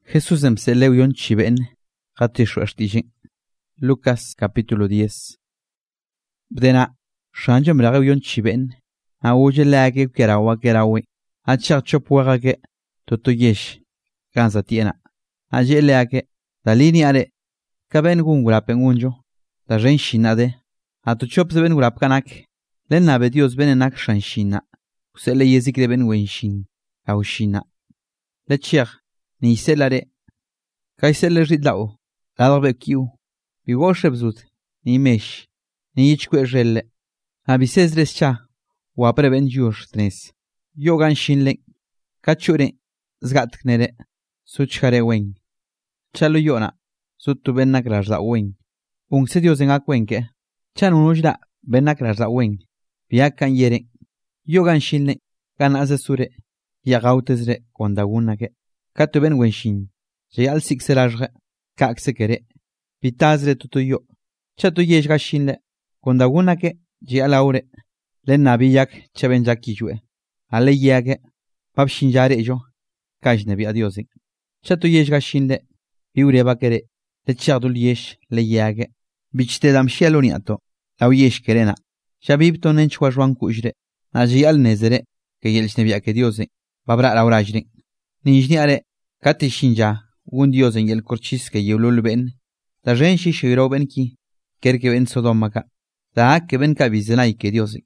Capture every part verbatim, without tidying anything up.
Jesús mselew yon chiben, gatishu ashtishin. Lucas capítulo diez. Bdena, shanjo mlagew yon chiben, a uje lage kerawa kerawe, a chachop wagage, toto yesh, ganza tiena. A je lage, dalini are, kaben gungurapen unjo, da ren shinade, a to chop zeben gurap kanak, len nabe Dios benenak shan shina, usele yezik deben wen shin, au shina. Le chier, ni selare, kai sele ridlao, ladrbe kiu, bi woshebzut, ni mesh, ni ichkwe relle, abisez rescha, wapre ben jush tres, yogan shinle, kachure, zgatknere, suchare wen, chalo yona, sutu benak rajda wen, un se Dios en akwenke, chan unujda, benak rajda wen, biakan yere, yogan shinle, kan azesure, yagautezre, kondagunake, katu ben wen shin, jayal sikserajre, kaksekere, bitazre tutuyo, chatu yeshga shinle, kondagunake, jayal aure, len nabiyak, chaben jakijue, ale yage, pap shinjare jo, kajnebi adiosi, chatu yeshga shinle, biure bakere, le chadul yesh, le yage, bichte dam shialoniato, lau yesh kerena, shabibto nenchwa juan kujre, najiyal nezere, que yelchnebi diosi, babra laurajri, nijni are, kati shinja, un Dios en el corchis que yulul ben, da renshi shiro ben ki, kerke ben sodomaka, da que ben kabizena y que Dios.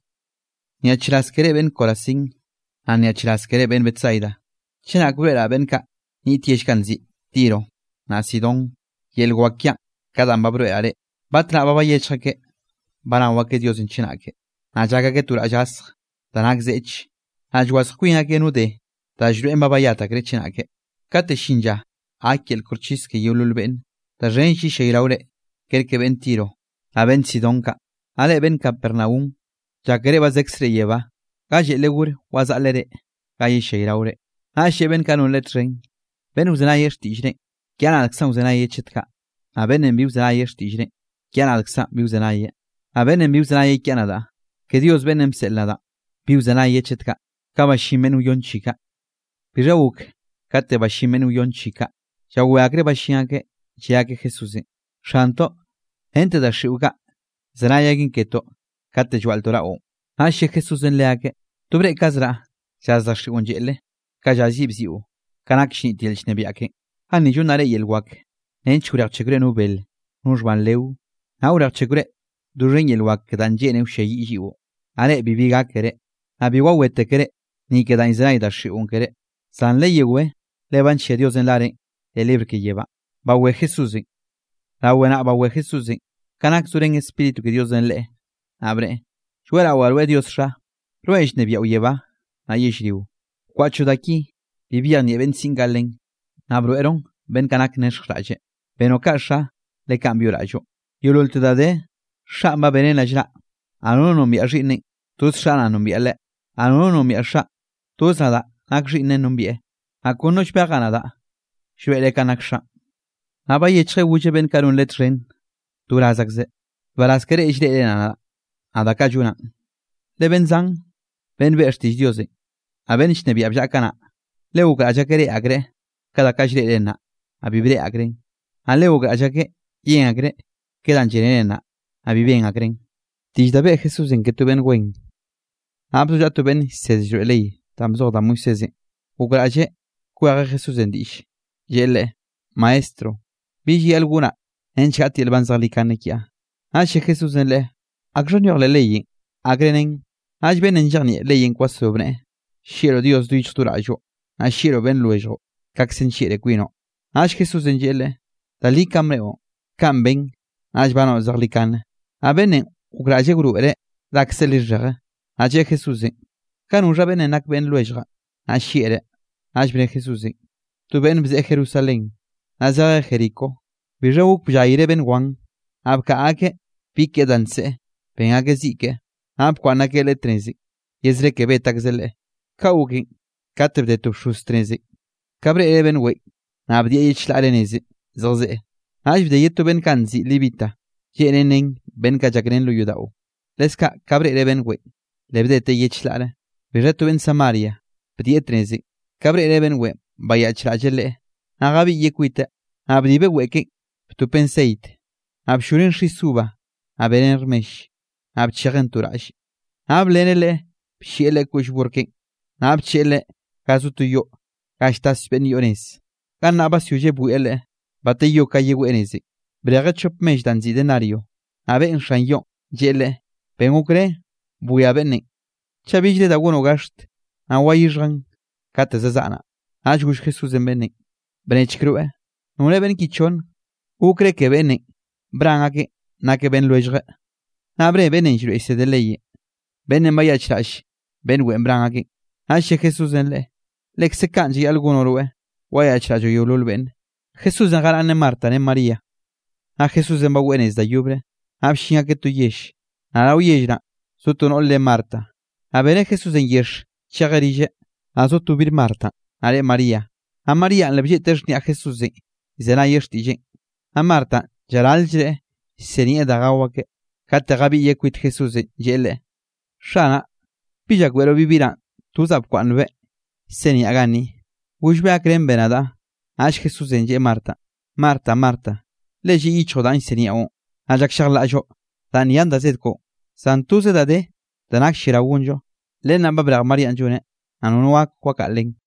Ni achilaskere ben corazín, a ni achilaskere ben betsaida, chena curera ben ka, ni tieshkanzi, tiro, na sidon, y el guakia, cada mbabruare, batra baba yechake, banawa que Dios en chinake, na jaga que turajas, danak zech, ajwas kuina que nude, da jru en babayata crechinake, kate shinja, aquí el corchis que yulul ben, da renshi sheiraure, kerke ben tiro, a ben sidonka, ale ben Capernaum, jakere was extre lleva, gaje legur was alere, gaje sheiraure, ashe ben kanun letren, ben uzena yeshtijne, kian alexan uzena yechetka, a ben en bi uzena yeshtijne, kian alexan bi uzena ye, a ben en bi uzena ye kianada, que Dios ben em selada, bi uzena yechetka, kabashimen uyon chica, Pirawuk, kate bashimen uyon chica, Yaguagre bashianke, chiake Jesusi. Shanto, gente da shiuga, zanayagin keto, kate jualtorao. Ashe Jesús en leake, tubre kazra, chazda shiunjele, kajazibziu, kanakshi tilchnebiake. Ani junare yelwak, enchurak chegre nubel, nujban leu, aurak chegre, durin yelwak dan jene sheyiu. Ale bibiga kere, abiwa wete kere, ni que dan zaida shiun kere. San le yewe, levanche Dios en lare, el libro que lleva. Bawe Jesusi. La buena bawe Jesusi. Kanak suren espíritu que Dios en le. Abre. Chuera warwe Dios sha. Ruesh nebia uyeva. Ayeshriu. Cuacho de aquí. Vivía ni ben singalen. Nabrueron. Ben kanak nesh raje. Ben okasha. Le cambio rajo. Yulul tudade. Sha ma benen la jra. Anono mi ajine. Tus shana no mi ale. Anono mi asha. Tus nada. Nakjine no mi e. Akunoch peganada. Shwele kanaksha. Naba yeche wuje ben karun letren. Durazakze. Varaskere ijde nana. Adaka juna. Le benzang. Ben verstij dioze. Aben ishnebi abjakana. Le uga ajakere agre. Kada kajde lena. Abibre agren. Ale uga ajake. Yen agre. Kedan jenena. Abiben agren. Tijdabe Jesús en que tu ben wen. Abdu ya tu ben sezjwelei. Tamzo da muy sezi. Uga aje. Kuaga Jesús en dish. Yele, maestro, vigi alguna, en chati el banzalikanekia. Ashe Jesús en le, agronyor le leyin, agrenen, aj ben en jarni leyin kwa sobre, shiro Dios duich turajo, ashiro ben luejo, kaksen shire quino. Aj Jesús en yele, dali camreo, camben, aj bano zarlikan, abenen, ugraje gruere, daxelirjere, aje Jesús en, kanu jaben en akben luejra, ashire, aj ben Jesús en. Tu ben bze Jerusalén, Nazare Jerico, Bijawuk Jaire ben Juan, Abka ake, Pike danse, Ben ake zike, Ab Kwanake le trenzi, Yezre que betak zele, Kauki, Kateb de tu shus trenzi, Cabre ben we, Abdia yichlarenezi, Zoze, Aj de yetu ben kanzi, Libita, Yenenen, Ben kajagren lu yudao, Leska Cabre ben we, Lebde te yichlare, Bijetu ben Samaria, Pdietrenzi, Cabre ben we, Vaya chrajele, Nagabi yekwite. Abdibe weke. Ptupen seit. Abshuren shisuba. Aberen rmesh. Abchegen turash. Ablenele. Pshiele kush burken. Abchele. Kazutuyo. Kashtas ben yones. Ganabas yuje buele. Bateyo kaye wenesi. Brega chop mesh dan zidenario. Abe en shanyo. Jele. Pengukre. Buya benne. Chabijle da wono gasht. Awayirran. Katazazana. Ajgush Jesús en benne. Brechkrue. Nune ben kichon. Ukre que benne. Brangake. Nake ben luejre. Nabre benen jru ese de leye. Benen bayachrash. Ben wen brangake. Ashe Jesús en le. Lexe kanji alguno rue. Wayachrajo yolul ben. Jesús en garane Marta ne María. A Jesús en bawenes da yubre. Abshinga que tu yesh. Arau yejra. Sutun olle Marta. A bene Jesús en yesh. Chagarije. A sotu bir Marta. Are María. A María le bjetesh ni a Jesús en. Zena yesh tije. A Marta. Jaraljre. Seni edagawake. Kate gabi yekwit Jesús en. Jele. Shana. Pija gwero bibira. Tuzap kwanwe. Seni agani. Wujbe akren benada. Ash Jesús en je Marta. Marta, Marta. Leji icho dan seni on. Ajak shagla ajo. Dan yanda zedko. Santuze dade. Danak shira wunjo. Lena babra Maria anjone. Anunuak kwaka ling.